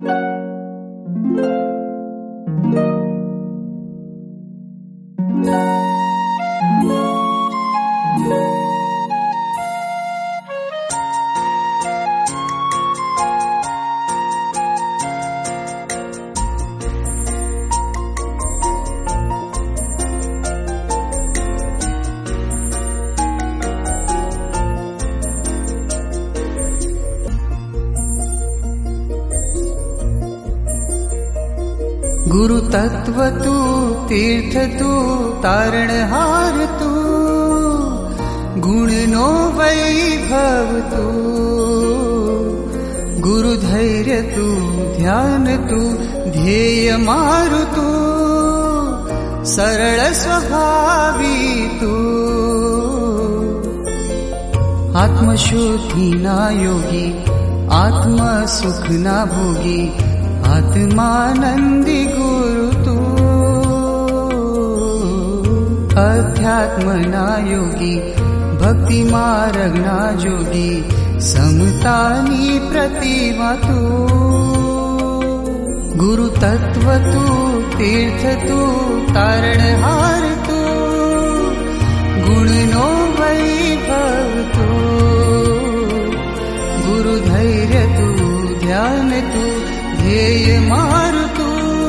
गुरु तत्व तू, तीर्थ तू, तारणहार तू, गुण नो वैभव तू, गुरु धैर्य तू, ध्यान तू, ध्येय मारु तू, सरल स्वभावी तू, आत्मशुद्धि ना योगी, आत्म सुख ना भोगी, आत्मानंदी गुरु तू, अध्यात्म ना योगी, भक्ति मार्ग ना जोगी, समतानी प्रतिमा तू, गुरु तत्व तू, तीर्थ तू, तारणहार तू, गुण नो वैभव तू, गुरु धैर्य तू, ध्यान तू, ध्येय मारु तू,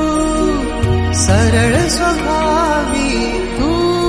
सरल स्वभावी तू।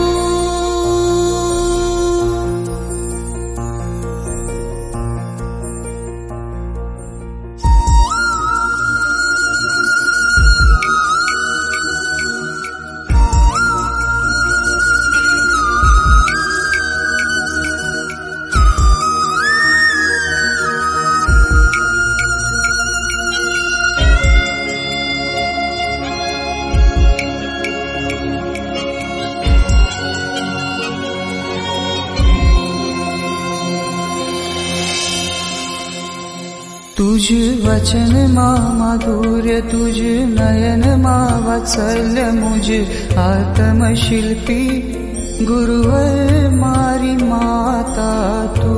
तुझ वचन मा माधुर्य, तुझ नयन मा वात्सल्य, मुझ आत्मशिल्पी गुरुवर मारी माता तू,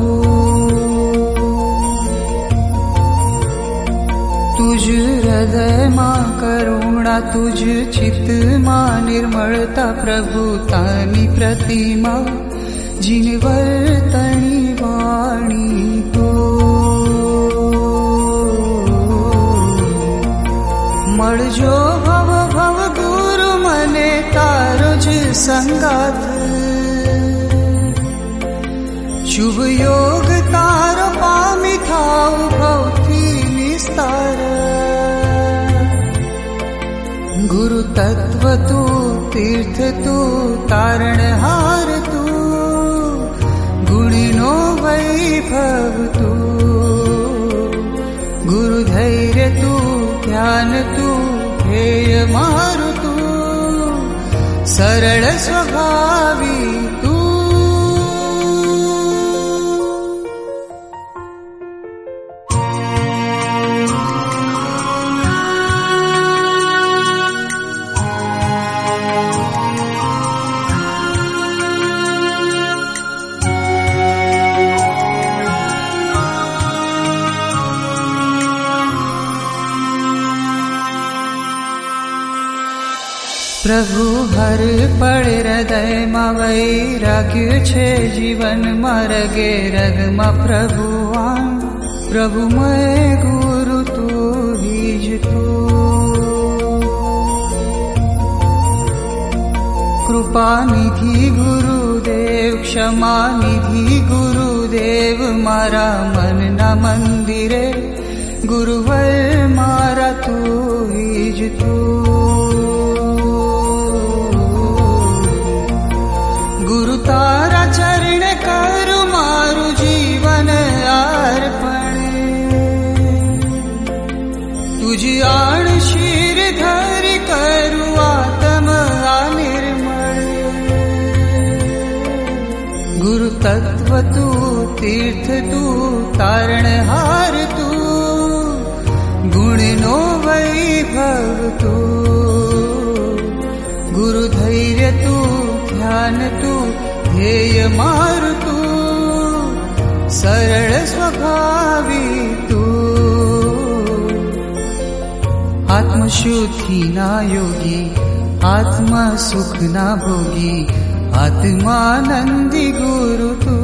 तुझ हृदय मा करुणा, तुझ चित्त मा निर्मलता, प्रभुतानी प्रतिमा जिनवर तणी वाणी तो, मळजो भव भव गुरु मने तारो ज संगात, शुभ योग तारो पामी थाऊ भवती निस्तार, गुरु तत्व तू, तीर्थ तू, तारणहार तू, गुणी नो वैभव तू, गुरु धैर्य तू, ध्यान तू, ध्येय मारु तू, सरल स्वभावी तू। प्रभु हर पड़ हृदय मा वैराग्य छे, जीवन मार्गे रग मा प्रभुवान, प्रभु मैं गुरु तू हीज तू, कृपा निधि गुरुदेव, क्षमा निधि गुरुदेव, मारा मन ना मंदिरे गुरुवर मारा तू हीज तू, गुरु तारा चरण करु मारु जीवन अर्पण, तुझ आण शीर धरि करु आत्म निर्मल, गुरु तत्व तू, तीर्थ तू, तारणहार तू, गुण नो वैभव तू, गुरु धैर्य तू, ध्यान तू, ध्येय मारु तू, सरल स्वभावी तू, आत्मशुद्धि ना योगी, आत्मा सुख ना भोगी, आत्मानंदी गुरु तू।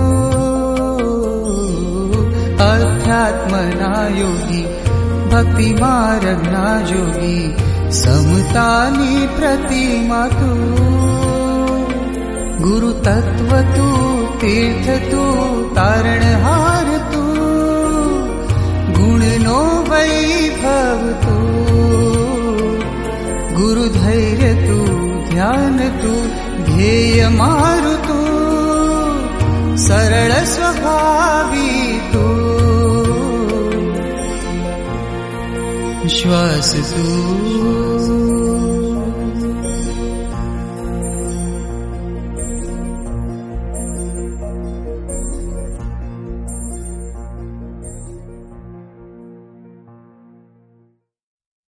अध्यात्म ना योगी, भक्ति मार्ग ना जोगी, समतानी प्रतिमा तू। गुरु तत्व तू, तीर्थ तू, तारणहार तू, गुण नो वैभव तू। गुरु धैर्य तू, ध्यान तू, ध्येय मारु तू, सरल स्वभावी तू। श्वास तू